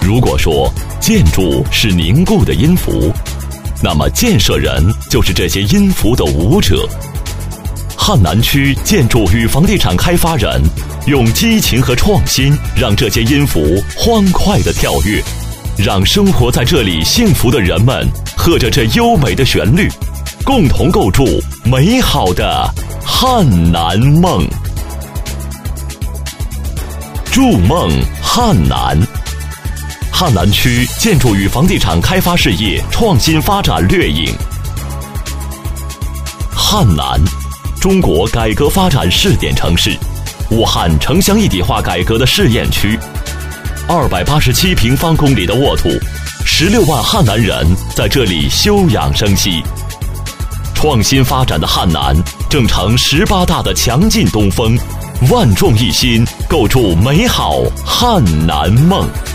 如果说建筑是凝固的音符，那么建设人就是这些音符的舞者。汉南区建筑与房地产开发人用激情和创新，让这些音符欢快地跳跃，让生活在这里幸福的人们和着这优美的旋律，共同构筑美好的汉南梦。筑梦汉南，汉南区建筑与房地产开发事业创新发展掠影。汉南，中国改革发展试点城市，武汉城乡一体化改革的试验区。287平方公里的沃土，16万汉南人在这里休养生息。创新发展的汉南正乘18大的强劲东风，万众一心，构筑美好汉南梦。